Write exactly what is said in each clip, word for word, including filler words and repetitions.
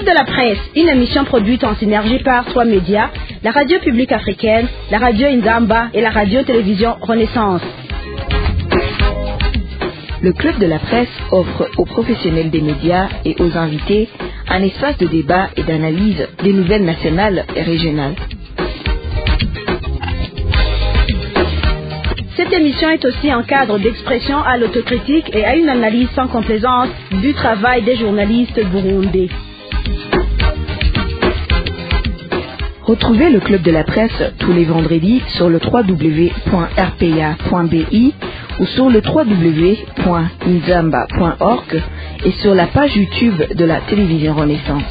de la presse, une émission produite en synergie par trois médias, la radio publique africaine, la radio Inzamba et la radio-télévision Renaissance. Le Club de la presse offre aux professionnels des médias et aux invités un espace de débat et d'analyse des nouvelles nationales et régionales. Cette émission est aussi un cadre d'expression à l'autocritique et à une analyse sans complaisance du travail des journalistes burundais. Retrouvez le Club de la presse tous les vendredis sur le w w w point r p a point b i ou sur le w w w point inzamba point org et sur la page YouTube de la télévision Renaissance.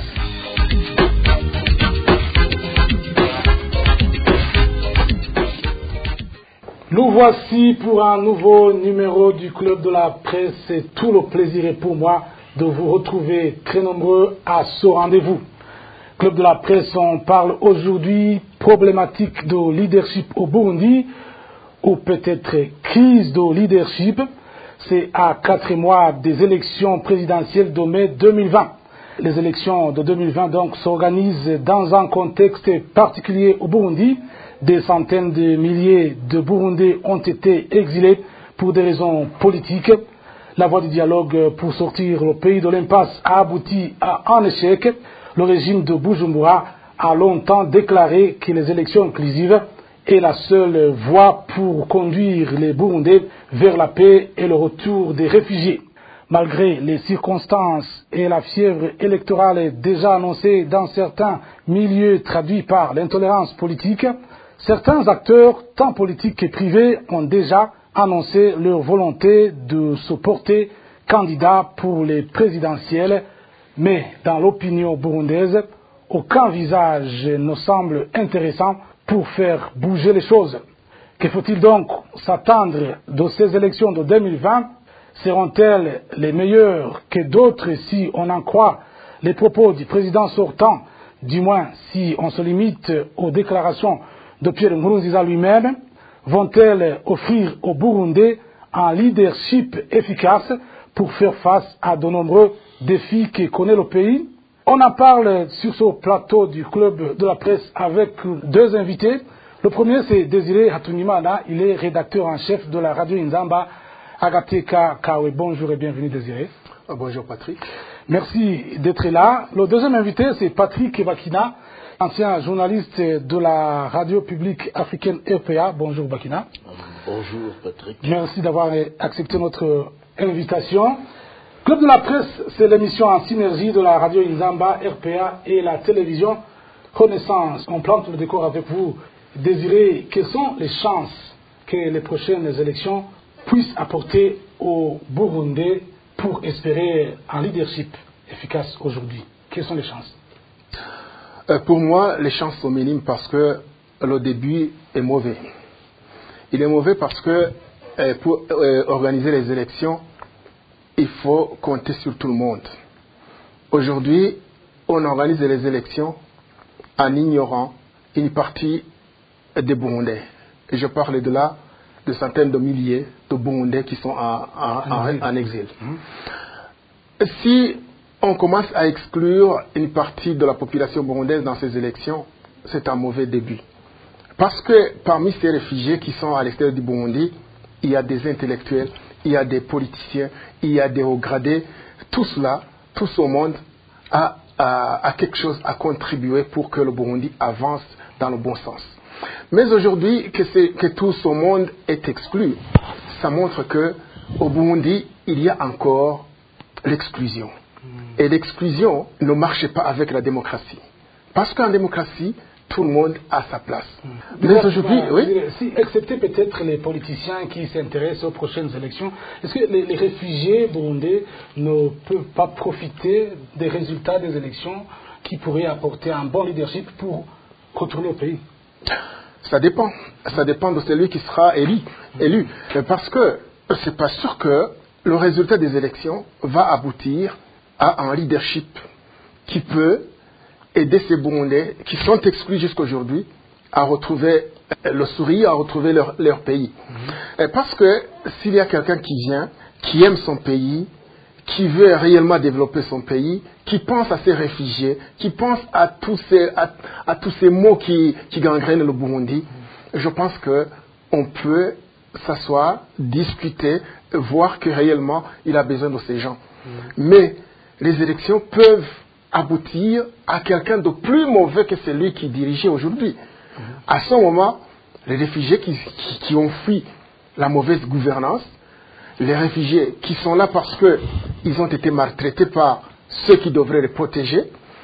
Nous voici pour un nouveau numéro du Club de la presse et tout le plaisir est pour moi de vous retrouver très nombreux à ce rendez-vous. Club de la presse, on parle aujourd'hui problématique de leadership au Burundi ou peut-être crise de leadership. C'est à quatre mois des élections présidentielles de mai deux mille vingt. Les élections de deux mille vingt donc s'organisent dans un contexte particulier au Burundi. Des centaines de milliers de Burundais ont été exilés pour des raisons politiques. La voie du dialogue pour sortir le pays de l'impasse a abouti à un échec. Le régime de Bujumbura a longtemps déclaré que les élections inclusives est la seule voie pour conduire les Burundais vers la paix et le retour des réfugiés. Malgré les circonstances et la fièvre électorale déjà annoncée dans certains milieux traduits par l'intolérance politique, certains acteurs, tant politiques que privés, ont déjà annoncé leur volonté de se porter candidat pour les présidentielles. Mais dans l'opinion burundaise, aucun visage ne semble intéressant pour faire bouger les choses. Que faut-il donc s'attendre de ces élections de deux mille vingt? Seront-elles les meilleures que d'autres si on en croit les propos du président sortant, du moins si on se limite aux déclarations de Pierre Nkurunziza lui-même? Vont-elles offrir aux Burundais un leadership efficace pour faire face à de nombreux défis que connaît le pays? On en parle sur ce plateau du Club de la presse avec deux invités. Le premier, c'est Désiré Hatunimana. Il est rédacteur en chef de la radio Inzamba, Agateka Kawe. Bonjour et bienvenue, Désiré. Bonjour, Patrick. Merci d'être là. Le deuxième invité, c'est Patrick Bakina, ancien journaliste de la radio publique africaine R P A. Bonjour, Bakina. Bonjour, Patrick. Merci d'avoir accepté notre invitation. Club de la presse, c'est l'émission en synergie de la radio Inzamba, R P A et la télévision Renaissance. On plante le décor avec vous. Désiré, quelles sont les chances que les prochaines élections puissent apporter aux Burundais pour espérer un leadership efficace aujourd'hui? Quelles sont les chances? euh, Pour moi, les chances sont minimes parce que le début est mauvais. Il est mauvais parce que euh, pour euh, organiser les élections, il faut compter sur tout le monde. Aujourd'hui, on organise les élections en ignorant une partie des Burundais. Et je parle de là de centaines de milliers de Burundais qui sont en, en, en, en exil. Mmh. Si on commence à exclure une partie de la population burundaise dans ces élections, c'est un mauvais début. Parce que parmi ces réfugiés qui sont à l'extérieur du Burundi, il y a des intellectuels, il y a des politiciens, il y a des hauts gradés. Tout cela, tout ce monde a, a, a quelque chose à contribuer pour que le Burundi avance dans le bon sens. Mais aujourd'hui, que, que tout ce monde est exclu, ça montre que au Burundi, il y a encore l'exclusion. Et l'exclusion ne marche pas avec la démocratie. Parce qu'en démocratie, tout le monde a sa place. Mmh. Mais aujourd'hui, oui. Si, excepté peut-être les politiciens qui s'intéressent aux prochaines élections, est-ce que les, les réfugiés burundais ne peuvent pas profiter des résultats des élections qui pourraient apporter un bon leadership pour retourner au pays? Ça dépend. Ça dépend de celui qui sera élu. élu. Parce que c'est pas sûr que le résultat des élections va aboutir à un leadership qui peut aider ces Burundais qui sont exclus jusqu'aujourd'hui à retrouver le sourire, à retrouver leur, leur pays. Mmh. Parce que s'il y a quelqu'un qui vient, qui aime son pays, qui veut réellement développer son pays, qui pense à ses réfugiés, qui pense à tous ces, à, à tous ces maux qui, qui gangrènent le Burundi, je pense qu'on peut s'asseoir, discuter, voir que réellement il a besoin de ces gens. Mmh. Mais les élections peuvent aboutir à quelqu'un de plus mauvais que celui qui dirigeait aujourd'hui. Mmh. À ce moment, les réfugiés qui, qui, qui ont fui la mauvaise gouvernance, les réfugiés qui sont là parce qu'ils ont été maltraités par ceux qui devraient les protéger,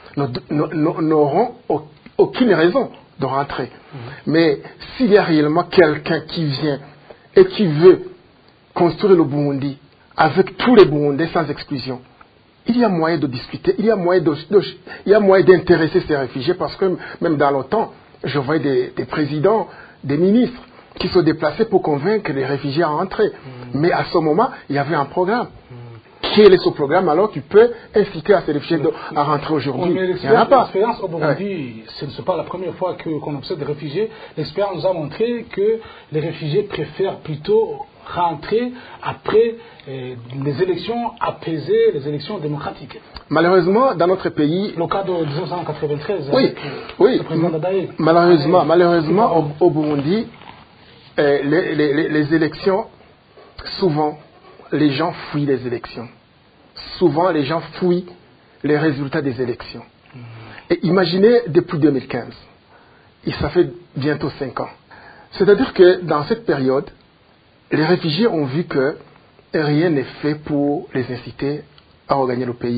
n'auront aucune raison de rentrer. Mmh. Mais s'il y a réellement quelqu'un qui vient et qui veut construire le Burundi avec tous les Burundais sans exclusion, il y a moyen de discuter, il y a moyen, de, de, il y a moyen d'intéresser ces réfugiés, parce que même dans l'OTAN, je voyais des, des présidents, des ministres qui se déplaçaient pour convaincre les réfugiés à entrer. Mmh. Mais à ce moment, il y avait un programme. Mmh. Quel est ce programme alors qui peut inciter à ces réfugiés de, à rentrer aujourd'hui? Oui, il n'y en a pas. L'expérience au Burundi, ouais. Ce n'est pas la première fois que, qu'on observe des réfugiés. L'expérience nous a montré que les réfugiés préfèrent plutôt rentrer après euh, les élections apaisées, les élections démocratiques. Malheureusement, dans notre pays... Le cas de mille neuf cent quatre-vingt-treize, oui, avec oui. le président Dadaye. Malheureusement, ah, malheureusement au, au Burundi, euh, les, les, les élections, souvent, les gens fuient les élections. Souvent, les gens fuient les résultats des élections. Mmh. Et imaginez, depuis deux mille quinze, et ça fait bientôt cinq ans. C'est-à-dire que dans cette période, les réfugiés ont vu que rien n'est fait pour les inciter à regagner le pays.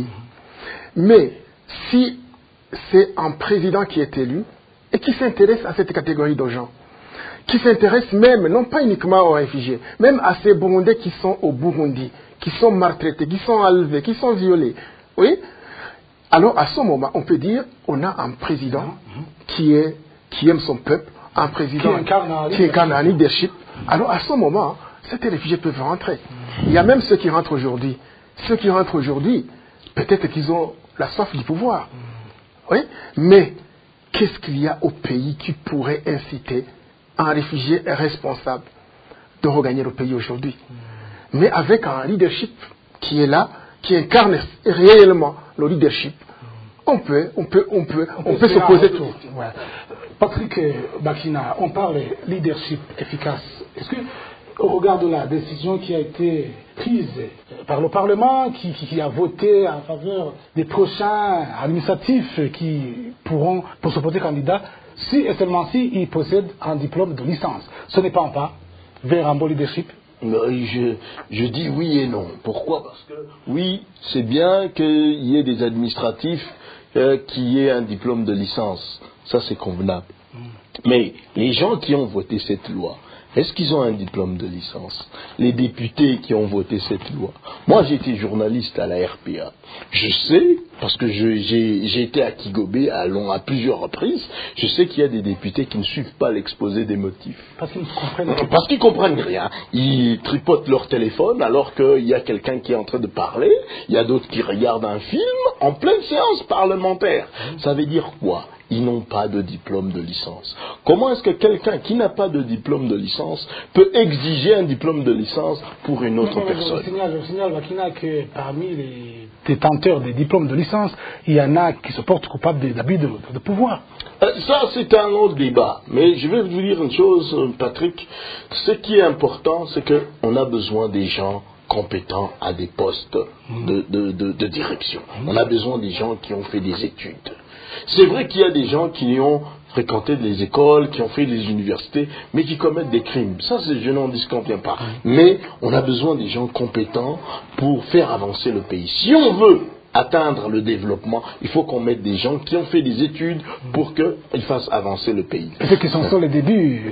Mais si c'est un président qui est élu et qui s'intéresse à cette catégorie de gens, qui s'intéresse même, non pas uniquement aux réfugiés, même à ces Burundais qui sont au Burundi, qui sont maltraités, qui sont enlevés, qui sont violés, oui, alors à ce moment, on peut dire on a un président qui, est, qui aime son peuple, un président qui incarne un leadership. Alors à ce moment, ces réfugiés peuvent rentrer. Il y a même ceux qui rentrent aujourd'hui. Ceux qui rentrent aujourd'hui, peut-être qu'ils ont la soif du pouvoir. Oui, mais qu'est-ce qu'il y a au pays qui pourrait inciter un réfugié responsable de regagner le pays aujourd'hui? Mais avec un leadership qui est là, qui incarne réellement le leadership, on peut, on peut, on peut, on, on peut, peut se poser tout. Ouais. Patrick Bakina, on parle de leadership efficace. Est-ce que, au regard de la décision qui a été prise par le Parlement, qui, qui, qui a voté en faveur des prochains administratifs qui pourront, pour se porter candidat, si et seulement si ils possèdent un diplôme de licence, ce n'est pas un pas vers un bon leadership? Je, je dis oui et non. Pourquoi? Parce que oui, c'est bien qu'il y ait des administratifs euh, qui aient un diplôme de licence. Ça, c'est convenable. Mm. Mais les gens qui ont voté cette loi, est-ce qu'ils ont un diplôme de licence? Les députés qui ont voté cette loi. Moi, j'ai été journaliste à la R P A. Je sais, parce que je, j'ai, j'ai été à Kigobé à, long, à plusieurs reprises, je sais qu'il y a des députés qui ne suivent pas l'exposé des motifs. Parce qu'ils ne comprennent rien. Parce qu'ils comprennent rien. Ils tripotent leur téléphone alors qu'il y a quelqu'un qui est en train de parler, il y a d'autres qui regardent un film en pleine séance parlementaire. Mmh. Ça veut dire quoi? Ils n'ont pas de diplôme de licence. Comment est-ce que quelqu'un qui n'a pas de diplôme de licence peut exiger un diplôme de licence pour une autre non, non, personne? Je signale, je signale Bakina, que parmi les détenteurs des diplômes de licence, il y en a qui se portent coupables d'abus de, de pouvoir. Euh, ça, c'est un autre débat. Mais je vais vous dire une chose, Patrick. Ce qui est important, c'est qu'on a besoin des gens compétents à des postes de, de, de, de direction. On a besoin des gens qui ont fait des études. C'est vrai qu'il y a des gens qui ont fréquenté des écoles, qui ont fait des universités, mais qui commettent des crimes. Ça, c'est, je n'en disconviens pas. Mais on a besoin des gens compétents pour faire avancer le pays. Si on veut atteindre le développement, il faut qu'on mette des gens qui ont fait des études pour qu'ils fassent avancer le pays. Peut-être que ce sont les débuts.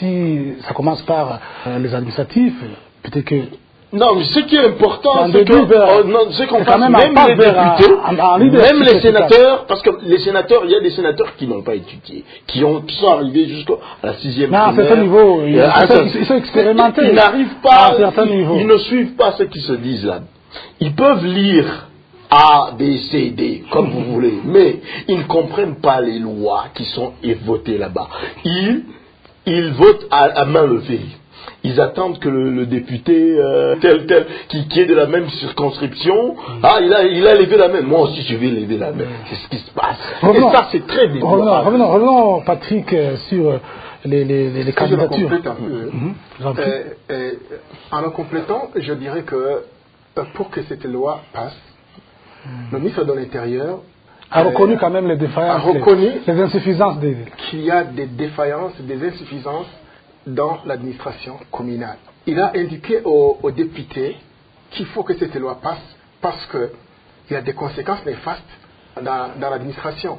Si ça commence par euh, les administratifs, peut-être que... Non, mais ce qui est important, c'est, que, vers, oh, non, c'est qu'on c'est fasse même, même les députés, un, un, un même les sénateurs, parce que les sénateurs, il y a des sénateurs qui n'ont pas étudié, qui, ont, qui sont arrivés jusqu'à la sixième primaire. Non, à certain niveau, ils, à sont, ils sont expérimentés. Ils n'arrivent pas, à certain niveau. Ils ne suivent pas ce qui se disent là. Ils peuvent lire A, B, C, D, comme vous voulez, mais ils ne comprennent pas les lois qui sont votées là-bas. Ils, ils votent à, à main levée. ils attendent que le, le député euh, tel tel qui, qui est de la même circonscription, ah il a il a levé la main, moi aussi je vais lever la main. C'est ce qui se passe. Revenons, et ça c'est très déplorable. Revenons, revenons, revenons Patrick euh, sur euh, les, les, les, les candidatures. Je un peu. Mmh. Euh, euh, en le complétant, je dirais que euh, pour que cette loi passe, mmh. le ministre de l'Intérieur a reconnu euh, quand même les défaillances, a reconnu les, les insuffisances des... qu'il y a des défaillances, des insuffisances dans l'administration communale. Il a indiqué aux, aux députés qu'il faut que cette loi passe parce qu'il y a des conséquences néfastes dans, dans l'administration.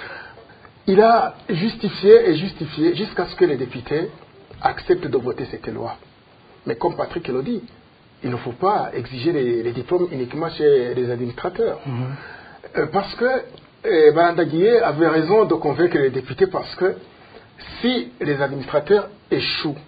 Il a justifié et justifié jusqu'à ce que les députés acceptent de voter cette loi. Mais comme Patrick le dit, il ne faut pas exiger les, les diplômes uniquement chez les administrateurs. Mmh. Euh, parce que euh, Balanda Guillé avait raison de convaincre les députés parce que si les administrateurs échouent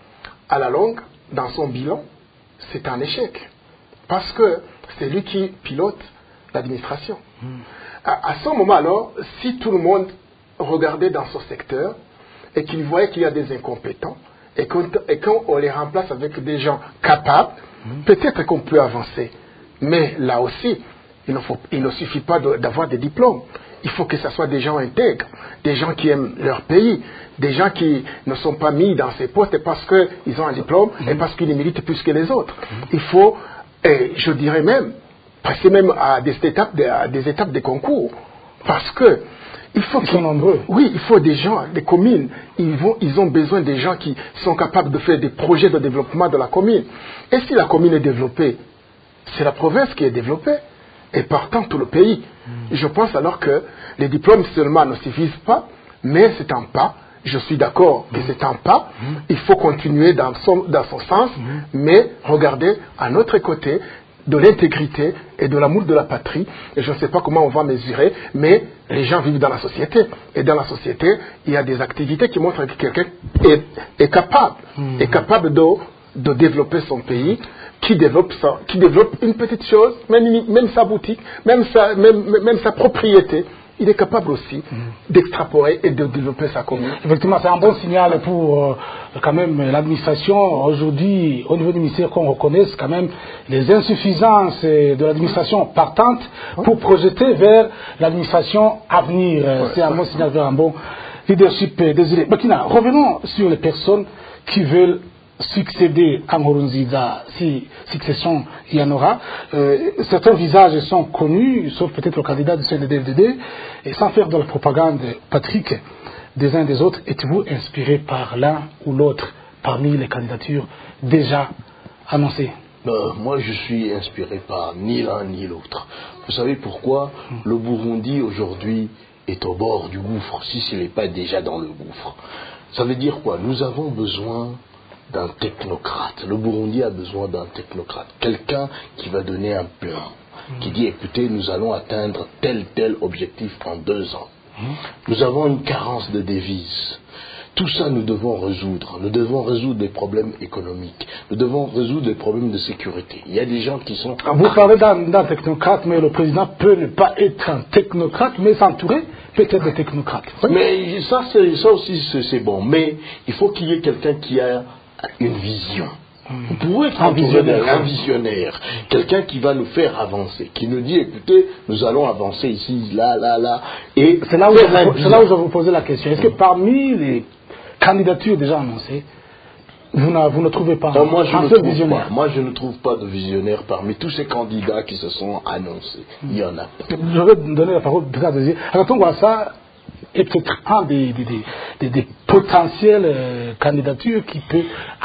à la longue dans son bilan, c'est un échec. Parce que c'est lui qui pilote l'administration. Mmh. À, à ce moment alors, si tout le monde regardait dans ce secteur et qu'il voyait qu'il y a des incompétents et qu'on, et qu'on les remplace avec des gens capables, mmh. peut-être qu'on peut avancer. Mais là aussi, il ne, faut, il ne suffit pas de, d'avoir des diplômes. Il faut que ce soit des gens intègres, des gens qui aiment leur pays, des gens qui ne sont pas mis dans ces postes parce qu'ils ont un diplôme mmh. et parce qu'ils les méritent plus que les autres. Mmh. Il faut, et je dirais même, passer même à des étapes de, à des étapes de concours. Parce que il faut ils sont nombreux. Oui, il faut des gens, des communes. Ils, vont, ils ont besoin des gens qui sont capables de faire des projets de développement de la commune. Et si la commune est développée, c'est la province qui est développée. Et partant tout le pays. Mmh. Je pense alors que les diplômes seulement ne suffisent pas, mais c'est un pas. Je suis d'accord mmh. que c'est un pas. Mmh. Il faut continuer dans son, dans son sens, mmh. mais regarder à notre côté de l'intégrité et de l'amour de la patrie. Et je ne sais pas comment on va mesurer, mais les gens vivent dans la société. Et dans la société, il y a des activités qui montrent que quelqu'un est, est capable, mmh. est capable de, de développer son pays, qui développe, ça, qui développe une petite chose, même, même sa boutique, même sa, même, même sa propriété. Il est capable aussi mmh. d'extrapoler et de développer sa commune. Effectivement, c'est un bon signal pour euh, quand même l'administration. Aujourd'hui, au niveau du ministère, qu'on reconnaisse quand même les insuffisances de l'administration partante pour projeter vers l'administration à venir. Ouais, c'est un bon signal vers un bon leadership désiré. Bakina, revenons sur les personnes qui veulent succéder à Nkurunziza, si succession il y en aura. Euh, certains visages sont connus, sauf peut-être le candidat du C N D D F D D, et sans faire de la propagande, Patrick, des uns des autres, êtes-vous inspiré par l'un ou l'autre parmi les candidatures déjà annoncées? Euh, moi, je suis inspiré par ni l'un ni l'autre. Vous savez pourquoi? mmh. Le Burundi aujourd'hui est au bord du gouffre, si ce n'est pas déjà dans le gouffre. Ça veut dire quoi? Nous avons besoin d'un technocrate. Le Burundi a besoin d'un technocrate. Quelqu'un qui va donner un plan, mmh. qui dit, écoutez, nous allons atteindre tel, tel objectif en deux ans. Mmh. Nous avons une carence de devises. Tout ça, nous devons résoudre. Nous devons résoudre des problèmes économiques. Nous devons résoudre des problèmes de sécurité. Il y a des gens qui sont... Vous parlez d'un, d'un technocrate, mais le président peut ne pas être un technocrate, mais s'entourer peut-être de technocrates. Oui. Mais ça, c'est, ça aussi, c'est, c'est bon. Mais il faut qu'il y ait quelqu'un qui a une vision. Vous pouvez être un visionnaire, un visionnaire, quelqu'un qui va nous faire avancer, qui nous dit, écoutez, nous allons avancer ici, là, là, là. Et c'est là où, je, c'est là où je vais vous poser la question. Est-ce que parmi les candidatures déjà annoncées, vous, vous ne trouvez pas non, moi, je un ne seul trouve visionnaire? Pas. Moi, je ne trouve pas de visionnaire parmi tous ces candidats qui se sont annoncés. Il y en a pas. Je vais donner la parole à Désiré. Alors, on voit ça. Et peut-être un des, des, des, des potentielles euh, candidatures qui peut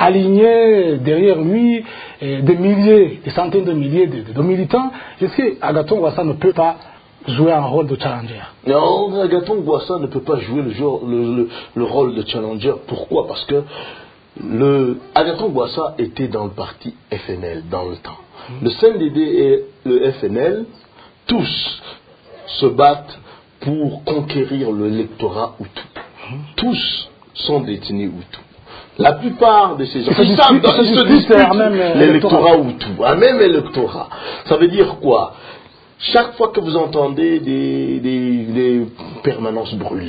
aligner derrière lui euh, des milliers, des centaines de milliers de, de, de militants. Est-ce que Agathon Rwasa ne peut pas jouer un rôle de challenger? Non, Agathon Rwasa ne peut pas jouer le, jour, le, le, le rôle de challenger. Pourquoi? Parce que le, Agathon Rwasa était dans le parti F N L dans le temps. Mmh. Le C N D D et le F N L, tous se battent pour conquérir l'électorat Hutu. Tous sont détenus Hutu. La plupart de ces gens, ils savent, ils se disputent l'électorat Hutu, un même électorat. Ça veut dire quoi? Chaque fois que vous entendez des, des, des permanences brûlées,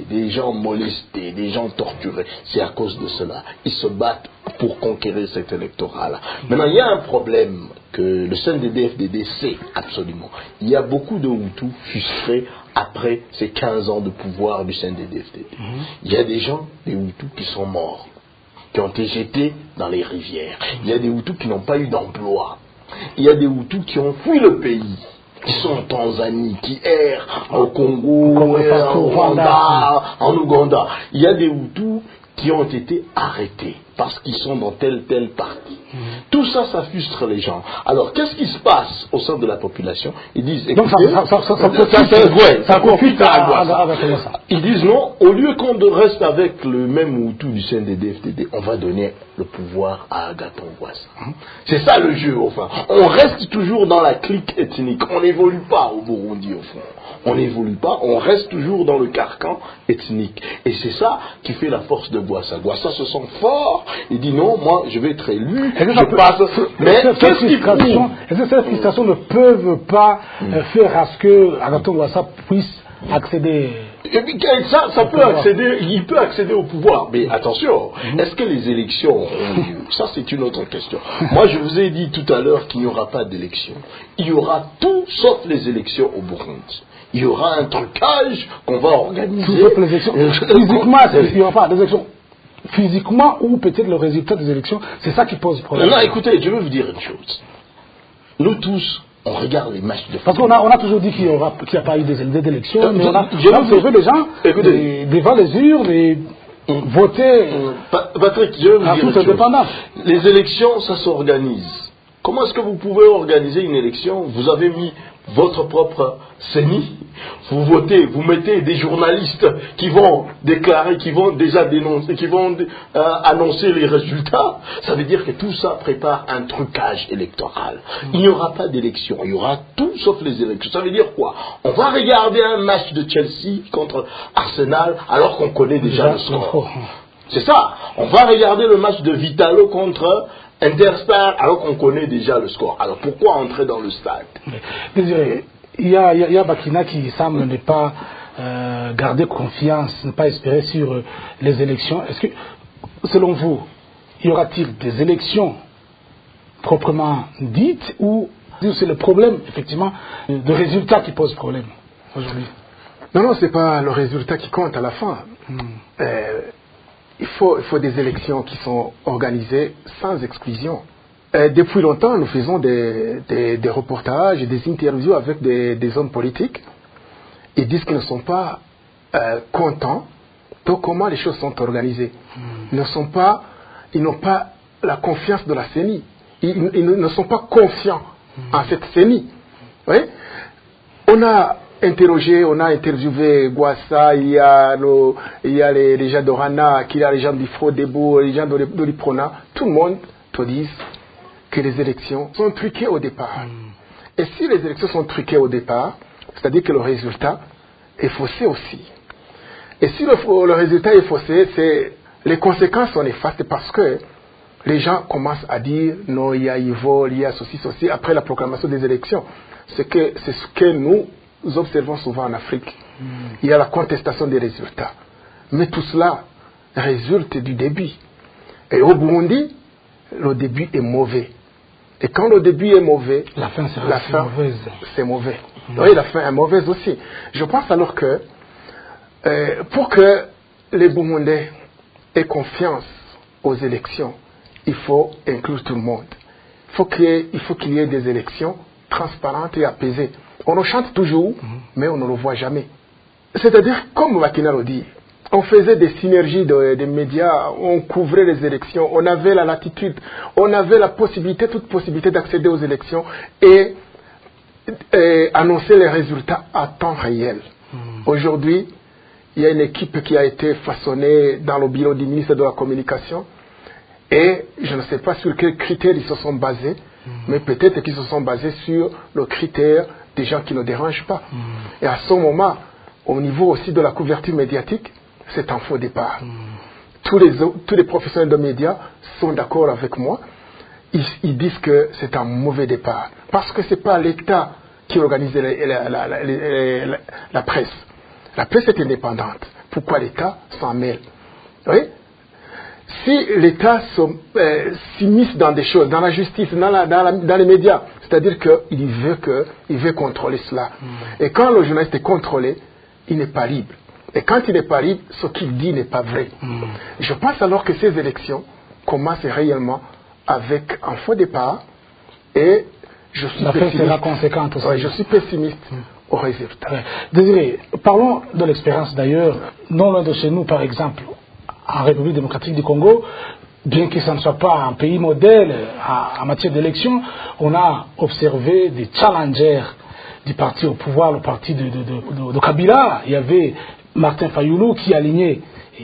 des gens molestés, des gens torturés. C'est à cause de cela. Ils se battent pour conquérir cet électorat-là. Maintenant, il y a un problème que le C N D D F D D sait absolument. Il y a beaucoup de Hutus frustrés après ces quinze ans de pouvoir du C N D D F D D. Mm-hmm. Il y a des gens, des Hutus, qui sont morts, qui ont été jetés dans les rivières. Il y a des Hutus qui n'ont pas eu d'emploi. Il y a des Hutus qui ont fui le pays, qui sont en Tanzanie, qui errent au Congo, en Rwanda, en Ouganda. Il y a des Hutus qui ont été arrêtés parce qu'ils sont dans tel tel parti. Mmh. Tout ça, ça frustre les gens. Alors, qu'est-ce qui se passe au sein de la population? Ils disent... Donc, ça, ça, ça, ça, ça, ouais, ça profite à l'angoisse. Ils disent non, au lieu qu'on reste avec le même Hutu du C N D D F D D, on va donner le pouvoir à Agathon Rwasa. Mmh. C'est ça le jeu, enfin. On reste toujours dans la clique ethnique. On n'évolue pas au Burundi, au fond. On n'évolue pas, on reste toujours dans le carcan ethnique. Et c'est ça qui fait la force de Rwasa. Rwasa se sent fort, il dit non, moi je vais être élu, je peut, passe. Ce, mais qu'est-ce qui frustration, est-ce que ces frustrations ne peuvent pas mm. euh, faire à ce que Agathon Rwasa puisse accéder? Et puis, ça, ça peut accéder, il peut accéder au pouvoir, mais attention, mm-hmm. est-ce que les élections ont lieu? Ça, c'est une autre question. Moi, je vous ai dit tout à l'heure qu'il n'y aura pas d'élections. Il y aura tout sauf les élections au Burundi. Il y aura un trucage qu'on va organiser. Tout sauf les élections. Physiquement, il n'y aura pas d'élections. Physiquement, ou peut-être le résultat des élections, c'est ça qui pose problème. Non, écoutez, je vais vous dire une chose. Nous tous, on regarde les matchs de football. Parce qu'on a, on a toujours dit qu'il n'y a pas eu d'élections, euh, mais on a observé les gens des, devant les urnes et hum. voter hum. Patrick, je vais vous à dire toute une chose. indépendance. Les élections, ça s'organise. Comment est-ce que vous pouvez organiser une élection? Vous avez mis votre propre C E N I, vous votez, vous mettez des journalistes qui vont déclarer, qui vont déjà dénoncer, qui vont euh, annoncer les résultats. Ça veut dire que tout ça prépare un trucage électoral. Il n'y aura pas d'élection, il y aura tout sauf les élections. Ça veut dire quoi? On va regarder un match de Chelsea contre Arsenal alors qu'on connaît déjà le score. C'est ça. On va regarder le match de Vitalo contre Interstar alors qu'on connaît déjà le score. Alors pourquoi entrer dans le stade? Désolé, il y a, il y a Bakina qui semble ne pas euh, garder confiance, ne pas espérer sur euh, les élections. Est-ce que, selon vous, y aura-t-il des élections proprement dites ou c'est le problème, effectivement, de résultat qui pose problème aujourd'hui? Non, non, c'est pas le résultat qui compte à la fin. Hmm. Euh, Il faut, il faut des élections qui sont organisées sans exclusion. Euh, depuis longtemps, nous faisons des, des, des reportages et des interviews avec des, des hommes politiques. Ils disent qu'ils ne sont pas euh, contents de comment les choses sont organisées. Mm. Ils ne sont pas, ils n'ont pas la confiance de la C E N I. Ils, ils ne sont pas confiants mm. en cette C E N I. Oui? On a interrogé, on a interviewé Rwasa, il y a, nos, il y a les, les gens d'Orana, il y a les gens d'Ifro-Debo, les gens d'Oliprona. Tout le monde te dit que les élections sont truquées au départ. Mm. Et si les élections sont truquées au départ, c'est-à-dire que le résultat est faussé aussi. Et si le, le résultat est faussé, c'est, les conséquences sont néfastes parce que les gens commencent à dire non, il y a Ivo, il y a ceci, ceci, après la proclamation des élections. C'est, que, c'est ce que nous nous observons souvent en Afrique. Mm. Il y a la contestation des résultats. Mais tout cela résulte du début. Et au Burundi, le début est mauvais. Et quand le début est mauvais, la fin, sera la fin mauvaise. C'est mauvais. Mm. Oui, la fin est mauvaise aussi. Je pense alors que euh, pour que les Burundais aient confiance aux élections, il faut inclure tout le monde. Il faut qu'il y ait, il faut qu'il y ait des élections transparentes et apaisées. On le chante toujours, mm-hmm. mais on ne le voit jamais. C'est-à-dire, comme Bakina le dit, on faisait des synergies de, des médias, on couvrait les élections, on avait la latitude, on avait la possibilité, toute possibilité d'accéder aux élections et, et annoncer les résultats à temps réel. Mm-hmm. Aujourd'hui, il y a une équipe qui a été façonnée dans le bureau du ministre de la Communication et je ne sais pas sur quels critères ils se sont basés, mm-hmm. mais peut-être qu'ils se sont basés sur le critère des gens qui ne dérangent pas. Mm. Et à ce moment, au niveau aussi de la couverture médiatique, c'est un faux départ. Mm. Tous, les, tous les professionnels de médias sont d'accord avec moi. Ils, ils disent que c'est un mauvais départ. Parce que ce n'est pas l'État qui organise la, la, la, la, la, la presse. La presse est indépendante. pourquoi l'État s'en mêle. Oui? Si l'État euh, s'immisce dans des choses, dans la justice, dans, la, dans, la, dans les médias, c'est-à-dire qu'il veut, que, il veut contrôler cela. Mmh. Et quand le journaliste est contrôlé, il n'est pas libre. Et quand il n'est pas libre, ce qu'il dit n'est pas vrai. Mmh. Je pense alors que ces élections commencent réellement avec un faux départ et je suis La pessimiste. sera conséquente aussi. Ouais, je suis pessimiste mmh. au résultat. Ouais. Désiré, parlons de l'expérience d'ailleurs, non loin de chez nous par exemple, en République démocratique du Congo, bien que ça ne soit pas un pays modèle en matière d'élection, on a observé des challengers du parti au pouvoir, le parti de, de, de, de Kabila. Il y avait Martin Fayoulou qui alignait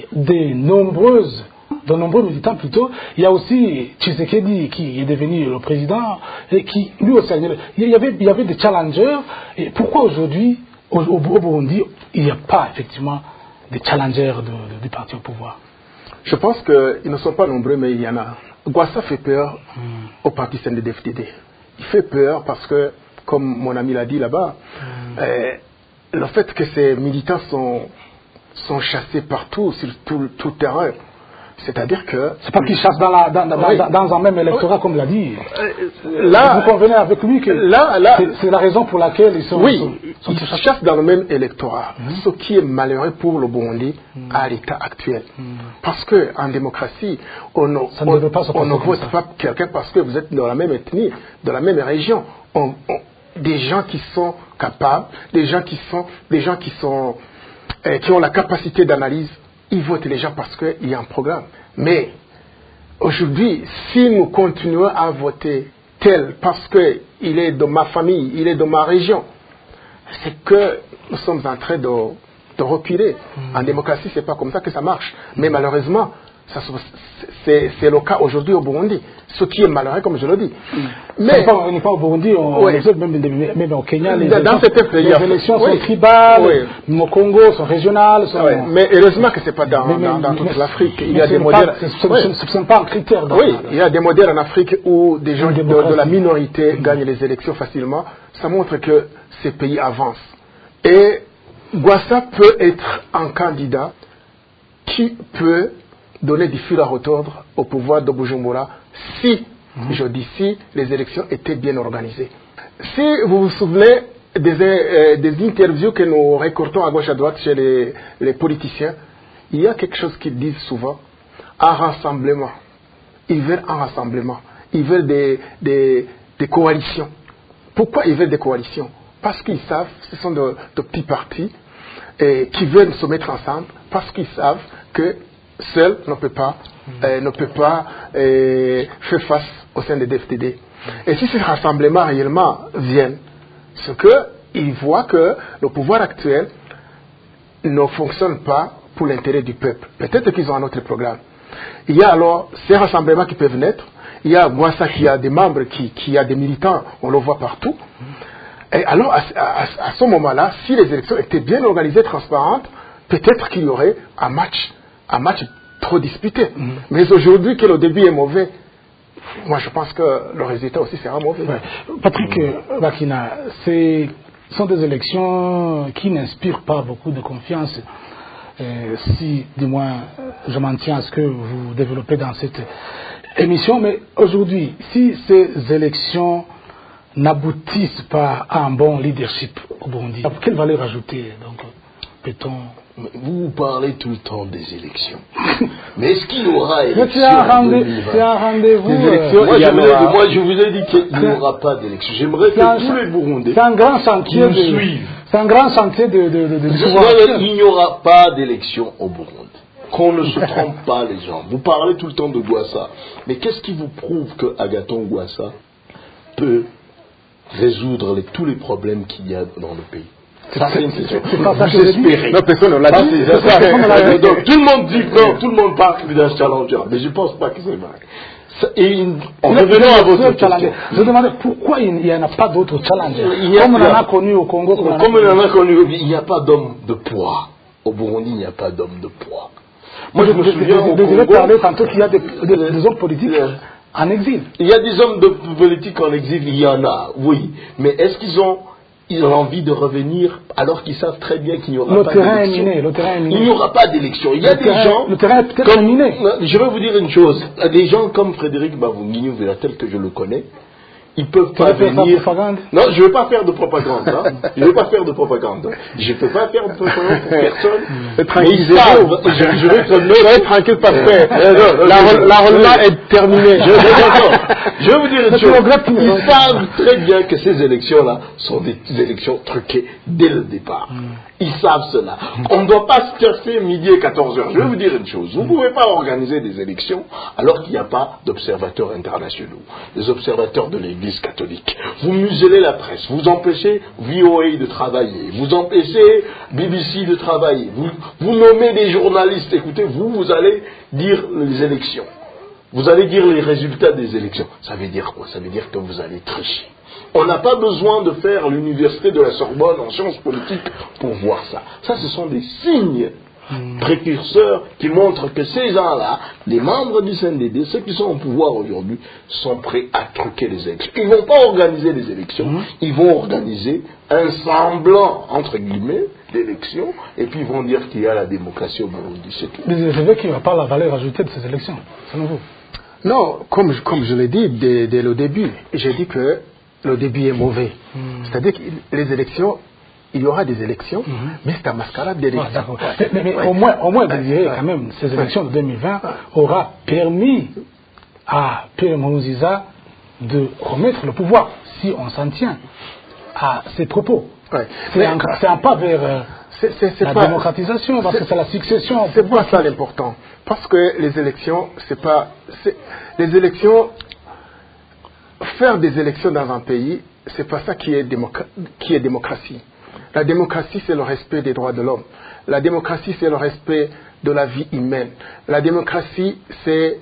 de nombreuses, de nombreux militants plutôt. Il y a aussi Tshisekedi qui est devenu le président et qui lui aussi alignait. Il y avait, il y avait des challengers. Et pourquoi aujourd'hui, au, au Burundi, il n'y a pas effectivement des challengers de, de, du parti au pouvoir? Je pense qu'ils ne sont pas nombreux, mais il y en a. Gwassa fait peur mm. au parti C N D D F D D. Il fait peur parce que, comme mon ami l'a dit là-bas, mm. euh, le fait que ces militants sont, sont chassés partout, sur tout, tout le terrain, c'est-à-dire que... C'est pas qu'ils chassent dans, la, dans, dans, oui. dans, dans un même électorat, oui. comme l'a dit. Euh, là, vous convenez avec lui que là, là, c'est la raison pour laquelle ils sont... Oui, sont, sont ils chassent. chassent dans le même électorat, mmh. ce qui est malheureux pour le Burundi mmh. à l'état actuel. Mmh. Parce qu'en démocratie, on ne, on, on ne vote pas quelqu'un parce que vous êtes dans la même ethnie, dans la même région. On, on, des gens qui sont capables, des gens qui, sont, des gens qui, sont, euh, qui ont la capacité d'analyse, ils votent les gens parce qu'il y a un programme. Mais aujourd'hui, si nous continuons à voter tel parce qu'il est de ma famille, il est de ma région, c'est que nous sommes en train de, de reculer. Mmh. En démocratie, ce n'est pas comme ça que ça marche. Mais malheureusement, c'est le cas aujourd'hui au Burundi. Ce qui est malheureux, comme je le dis. Mmh. Mais on n'est pas, pas au Burundi, on ouais. est même, même au Kenya. Les, dans élections, pays, les élections oui. sont tribales, oui. au Congo sont régionales. Sont... Oui. Mais heureusement que ce n'est pas dans, mais, dans, dans toute l'Afrique. Il y a des modèles. Ce ne sont pas un critère. Dans oui, il y a des modèles en Afrique où des gens de, de la minorité mmh. gagnent les élections facilement. Ça montre que ces pays avancent. Et Gwassa peut être un candidat qui peut donner du fil à retordre au pouvoir de Bujumbura si, mmh. je dis si, les élections étaient bien organisées. Si vous vous souvenez des, euh, des interviews que nous récoltons à gauche à droite chez les, les politiciens, il y a quelque chose qu'ils disent souvent, un rassemblement. Ils veulent un rassemblement. Ils veulent des, des, des coalitions. Pourquoi ils veulent des coalitions? Parce qu'ils savent, ce sont de, de petits partis et, qui veulent se mettre ensemble, parce qu'ils savent que seul ne peut pas, mmh. euh, ne peut pas euh, faire face au sein des D F D D. Et si ces rassemblements réellement viennent, c'est qu'ils voient que le pouvoir actuel ne fonctionne pas pour l'intérêt du peuple. Peut-être qu'ils ont un autre programme. Il y a alors ces rassemblements qui peuvent naître. Il y a Gwassa qui a des membres, qui, qui a des militants, on le voit partout. Et alors, à, à, à ce moment-là, si les élections étaient bien organisées, transparentes, peut-être qu'il y aurait un match un match trop disputé. Mm-hmm. Mais aujourd'hui, que le début est mauvais, moi je pense que le résultat aussi sera mauvais. Ouais. Patrick mmh. Bakina, ce sont des élections qui n'inspirent pas beaucoup de confiance. Euh, si, du moins, je m'en tiens à ce que vous développez dans cette émission. Mais aujourd'hui, si ces élections n'aboutissent pas à un bon leadership au Burundi, quelle valeur ajouter donc peut-on... Vous parlez tout le temps des élections. Mais est-ce qu'il y aura élection c'est un, rendez un rendez-vous. Euh, moi, je moi, je vous ai dit qu'il n'y aura pas d'élection. J'aimerais que un, tous les Burundais c'est un grand chantier de, suivent. C'est un grand chantier de... de, de, de il n'y aura pas d'élection au Burundi. Qu'on ne se trompe pas, les gens. Vous parlez tout le temps de Gwassa. Mais qu'est-ce qui vous prouve que Agathon Gwassa peut résoudre les, tous les problèmes qu'il y a dans le pays? C'est pas une question. Vous espérez. Non, personne ne l'a dit. Donc, tout le monde dit non, tout le monde parle d'un challenger. Mais je ne pense pas que c'est vrai. Et en revenant à votre question. Je demandais pourquoi il n'y en a pas d'autres challengers. Comme on en a connu au Congo. Comme on en a connu, il n'y a pas d'homme de poids. Au Burundi, il n'y a pas d'homme de poids. Moi, je me souviens au Congo. Je parler tantôt qu'il y a des, des, des hommes politiques en exil. Il y a des hommes de politique en exil, il y en a, oui. Mais est-ce qu'ils ont ils ont envie de revenir alors qu'ils savent très bien qu'il n'y aura le pas terrain est d'élection. miné, le terrain est miné. Il n'y aura pas d'élection. Il y a Le des terrain- gens... le terrain est peut-être comme- miné. Je vais vous dire une chose. Des gens comme Frédéric Bavunguignou, tel que je le connais, ils peuvent Tu pas vas faire sa venir... propagande? Non, je ne vais pas faire de propagande. Hein. Je ne vais pas faire de propagande. Je ne peux pas faire de propagande pour personne. Mais ils savent. Je, je vais être neutre. tranquille parce que Euh, non, non, la, je- re- la relâche je- est terminée. Je, non, non, non. Je vais vous dire une Mais tu chose. regrettes qu'il ne- Ils savent très bien que ces élections-là sont des élections truquées dès le départ. Ils savent cela. On ne doit pas se turfer midi et quatorze heures. Je vais vous dire une chose. Vous ne pouvez pas organiser des élections alors qu'il n'y a pas d'observateurs internationaux, des observateurs de l'Église catholique. Vous muselez la presse, vous empêchez V O A de travailler, vous empêchez B B C de travailler, vous, vous nommez des journalistes. Écoutez, vous, vous allez dire les élections. Vous allez dire les résultats des élections. Ça veut dire quoi? Ça veut dire que vous allez tricher. On n'a pas besoin de faire l'université de la Sorbonne en sciences politiques pour voir ça. Ça, ce sont des signes précurseurs qui montrent que ces gens-là, les membres du C N D D, ceux qui sont au pouvoir aujourd'hui, sont prêts à truquer les élections. Ils ne vont pas organiser les élections, ils vont organiser un semblant, entre guillemets, d'élections, et puis ils vont dire qu'il y a la démocratie au Burundi, c'est tout. Mais c'est vrai qu'il n'y a pas la valeur ajoutée de ces élections, selon vous. Non, comme, je- comme je l'ai dit dès, dès le début, j'ai dit que le début est mauvais. C'est-à-dire que les élections, il y aura des élections, mais c'est un mascarade Ah, d'élections. d'accord. Mais, mais- mais Ouais. au moins, au moins, vous Ouais. direz Ouais. quand même, ces élections de deux mille vingt aura permis à Pierre Nkurunziza de remettre le pouvoir, si on s'en tient à ses propos. Ouais. C'est Mais- un, c'est un pas vers euh, C'est- c'est- c'est la pas- démocratisation, parce que c'est- c'est la succession. C'est pas ça l'important. Parce que les élections, c'est pas. c'est- Les élections. Faire des élections dans un pays, c'est pas ça qui est, démocra- qui est démocratie. La démocratie, c'est le respect des droits de l'homme. La démocratie, c'est le respect de la vie humaine. La démocratie, c'est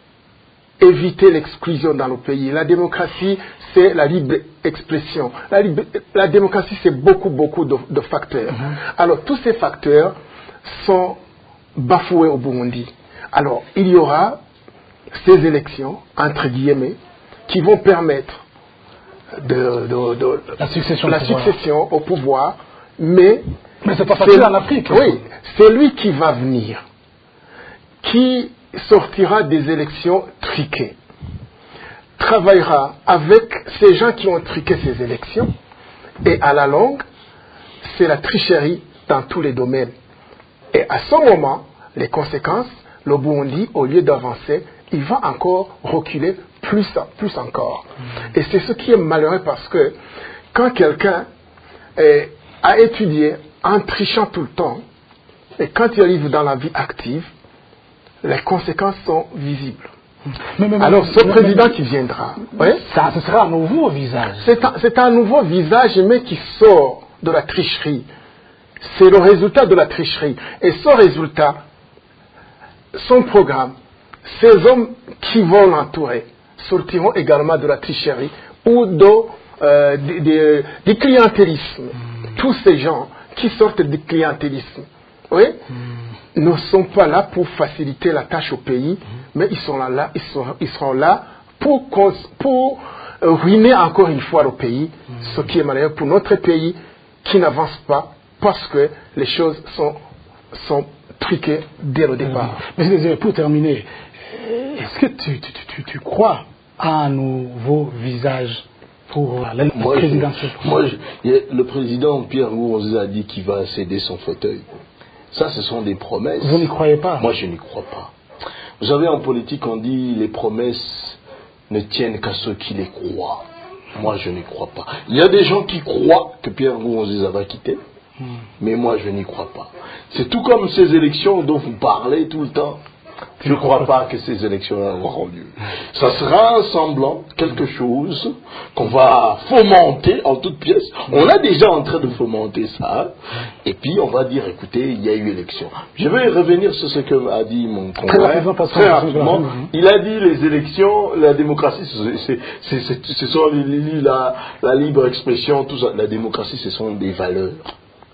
éviter l'exclusion dans le pays. La démocratie, c'est la libre expression. La, libre- la démocratie, c'est beaucoup, beaucoup de, de facteurs. Alors, tous ces facteurs sont bafoués au Burundi. Alors, il y aura ces élections, entre guillemets, qui vont permettre de, de- de- La succession la au pouvoir. succession au pouvoir, mais Mais c'est pas facile en Afrique. oui, c'est lui qui va venir, qui sortira des élections triquées, travaillera avec ces gens qui ont triqué ces élections, et à la longue, c'est la tricherie dans tous les domaines. Et à ce moment, les conséquences, le Burundi, au lieu d'avancer, il va encore reculer plus, plus encore. Et c'est ce qui est malheureux parce que quand quelqu'un eh, a étudié en trichant tout le temps, et quand il arrive dans la vie active, les conséquences sont visibles. Mais- mais- mais- Alors, ce mais- président mais- qui viendra, ouais, ça, ce sera un nouveau visage. c'est un, c'est un nouveau visage, mais qui sort de la tricherie. C'est le résultat de la tricherie. Et ce résultat, son programme, ces hommes qui vont l'entourer sortiront également de la tricherie ou de, euh, des- des- du clientélisme. Tous ces gens qui sortent du clientélisme, oui, ne sont pas là pour faciliter la tâche au pays, mais ils sont là, là ils, seront, ils seront là pour, cons- pour euh, ruiner encore une fois le pays, ce qui est malheureux pour notre pays qui n'avance pas parce que les choses sont, sont truquées dès le départ. Mm. Mais pour terminer, est-ce que tu, tu, tu, tu crois à un nouveau visage pour la Moi, je- présidentielle? moi, je- il y a- le président Pierre Nkurunziza a dit qu'il va céder son fauteuil. Ça, ce sont des promesses. Vous n'y croyez pas? Moi, je n'y crois pas. Vous savez, en politique, on dit les promesses ne tiennent qu'à ceux qui les croient. Moi, je n'y crois pas. Il y a des gens qui croient que Pierre Nkurunziza va quitter, mais moi, je n'y crois pas. C'est tout comme ces élections dont vous parlez tout le temps. Je ne crois pas que ces élections-là auront lieu. Ça sera un semblant, quelque chose qu'on va fomenter en toutes pièces. On est déjà en train de fomenter ça. Et puis on va dire, écoutez, il y a eu élection. Je vais revenir sur ce que a dit mon confrère. rapidement, parce qu'on- Très rapidement. Il a dit les élections, la démocratie, c'est- c'est- c'est- c'est- ce sont les- les- la, la libre expression, tout ça. La démocratie, ce sont des valeurs.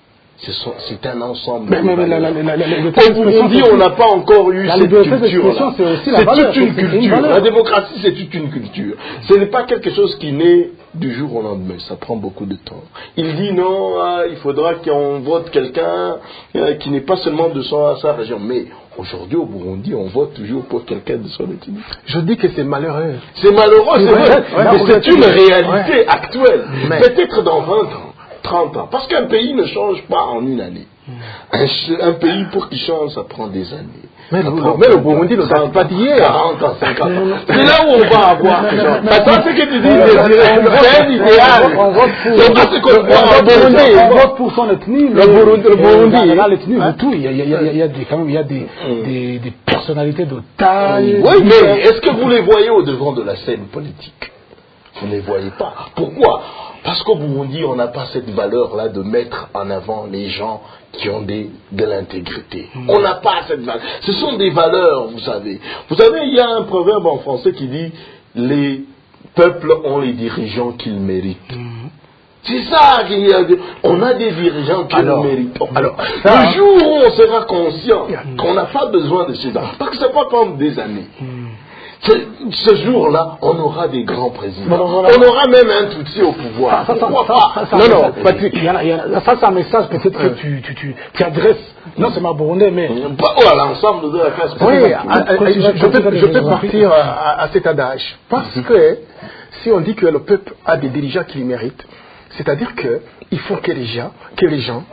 c'est un ensemble. Mais, mais, mais la, la, la, la, la, Au Burundi, on n'a pas encore eu cette culture. C'est aussi la valeur. C'est toute une culture. La démocratie, c'est toute une culture. Ce n'est pas quelque chose qui naît du jour au lendemain. Ça prend beaucoup de temps. Il dit non, ah, il faudra qu'on vote quelqu'un euh, qui n'est pas seulement de son, sa région. Mais aujourd'hui, au Burundi, on vote toujours pour quelqu'un de son ethnie. Je dis que c'est malheureux. C'est malheureux, c'est vrai. Ouais, mais c'est une réalité ouais. actuelle. Mais... Peut-être dans vingt ans, trente ans. Parce qu'un pays ne change pas en une année. Un, un pays, pour qu'il change, ça prend des années. Mais le, mais le Burundi ne date pas d'hier. quarante ans, cinquante ans. C'est là où on va avoir. Attends, ce que tu dis, c'est un idéal. On vote pour, c'est pas ce qu'on voit en Burundi. On vote pour son ethnie. Le Burundi, le Burundi. Là, l'ethnie, tout. Il y a, il y a, il y a des, quand même, il y a des, des, des personnalités de taille. Oui, mais est-ce que vous les voyez au devant de la scène politique? Vous ne les voyez pas. Pourquoi? Parce qu'au Burundi, on n'a pas cette valeur-là de mettre en avant les gens qui ont des, de l'intégrité. Mmh. On n'a pas cette valeur. Ce sont des valeurs, vous savez. Vous savez, il y a un proverbe en français qui dit « Les peuples ont les dirigeants qu'ils méritent mmh. ». C'est ça qu'il y a. De... On a des dirigeants qui alors, le méritent. Alors, ça, le jour où on sera conscient mmh. qu'on n'a pas besoin de ces gens, parce que ça peut prendre des années. Mmh. Ce, ce jour-là, on aura des grands présidents. Non, non, non, on aura même un Tutsi au pouvoir. Ça, ça, ça, ça, ça, non, non, Patrick, il y en a, il y en a, ça c'est un message peut-être que tu, tu, tu, tu adresses, non seulement à Burundais, mais pas oh, à l'ensemble de la classe. Oui, à, à, à, je, je peux, je peux partir à, à cet adage. Parce que si on dit que le peuple a des dirigeants qui le méritent, c'est-à-dire qu'il faut que les gens, que les gens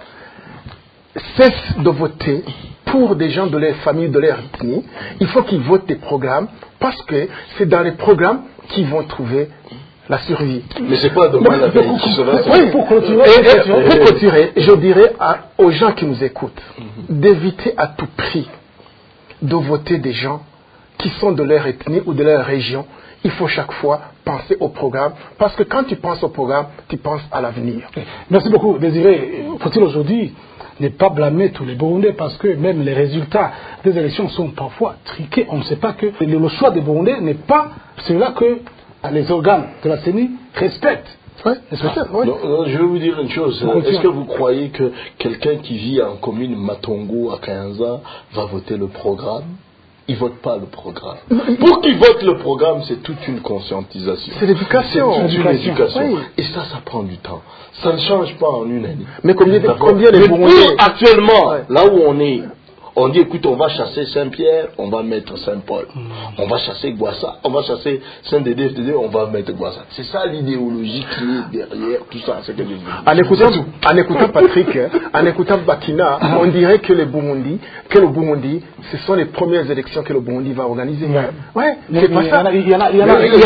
cessent de voter pour des gens de leur famille, de leur ethnie. Il faut qu'ils votent des programmes parce que c'est dans les programmes qu'ils vont trouver la survie. Mais c'est pas demain la veille qui sera. Oui, pour continuer, pour continuer, je dirais à, aux gens qui nous écoutent d'éviter à tout prix de voter des gens qui sont de leur ethnie ou de leur région. Il faut chaque fois penser au programme, parce que quand tu penses au programme, tu penses à l'avenir. Merci beaucoup, Désiré. Faut-il aujourd'hui ne pas blâmer tous les Burundais, parce que même les résultats des élections sont parfois triqués. On ne sait pas que le choix des Burundais n'est pas celui-là que les organes de la C E N I respectent. Ouais, ah, oui. non, non, je vais vous dire une chose. Est-ce que vous croyez que quelqu'un qui vit en commune Matongo à quinze ans va voter le programme? Il ne vote pas le programme. Pour qu'il vote le programme, c'est toute une conscientisation. C'est l'éducation. C'est toute une éducation. Oui. Et ça, ça prend du temps. Ça ne change pas en une année. Mais combien, combien les Burundais actuellement, ouais. Là où on est, on dit, écoute, on va chasser Saint-Pierre, on va mettre Saint-Paul. Mm. On va chasser Gwassa, on va chasser Saint-Dédé, on va mettre Gwassa. C'est ça l'idéologie qui est derrière tout ça. C'est que les... en, écoutant, en écoutant Patrick, en écoutant Bakina, on dirait que, les Burundi, que le Burundi, ce sont les premières élections que le Burundi va organiser. Ouais, c'est pas ça. Il y en a, il y en a, il y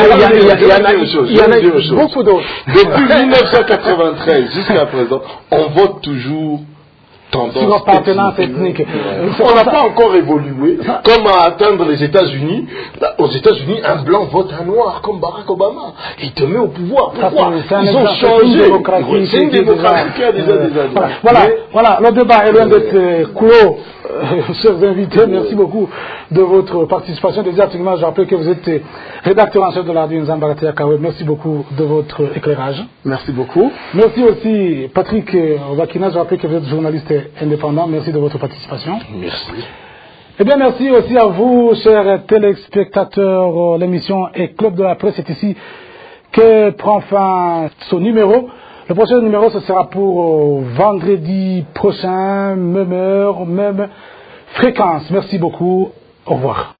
en a beaucoup d'autres. Depuis mille neuf cent quatre-vingt-treize jusqu'à présent, on vote toujours sur l'appartenance ethnique. On n'a pas encore évolué comme à atteindre les États-Unis. Aux États-Unis, un blanc vote un noir comme Barack Obama. Il te met au pouvoir. Pourquoi? Ils ont changé. C'est une démocratie qui a déjà des années. Voilà, voilà, voilà, le débat est loin d'être clos. Euh, chers invités, merci beaucoup de votre participation. Déjà, je rappelle que vous êtes rédacteur en chef de la radio Nzamba Gateyakawe. Merci beaucoup de votre éclairage. Merci beaucoup. Merci aussi Patrick Bakina. Je rappelle que vous êtes journaliste indépendant. Merci de votre participation. Merci. Eh bien, merci aussi à vous, chers téléspectateurs. L'émission est Club de la Presse. C'est ici que prend fin son numéro. Le prochain numéro, ce sera pour vendredi prochain, même heure, même fréquence. Merci beaucoup. Au revoir.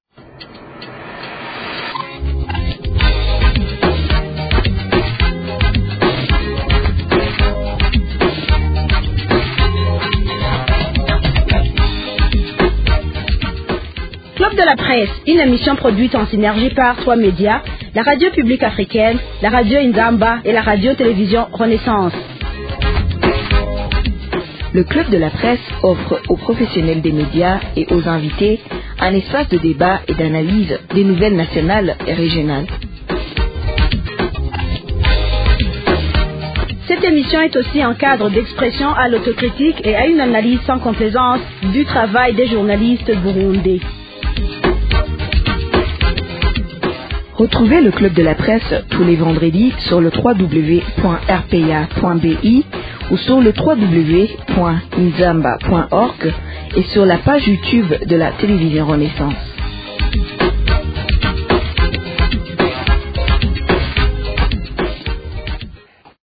Club de la Presse, une émission produite en synergie par trois médias, la radio publique africaine, la radio Nzamba et la radio-télévision Renaissance. Le Club de la Presse offre aux professionnels des médias et aux invités un espace de débat et d'analyse des nouvelles nationales et régionales. Cette émission est aussi un cadre d'expression à l'autocritique et à une analyse sans complaisance du travail des journalistes burundais. Retrouvez le Club de la Presse tous les vendredis sur le w w w point r p a point b i ou sur le w w w point nzamba point org et sur la page YouTube de la télévision Renaissance.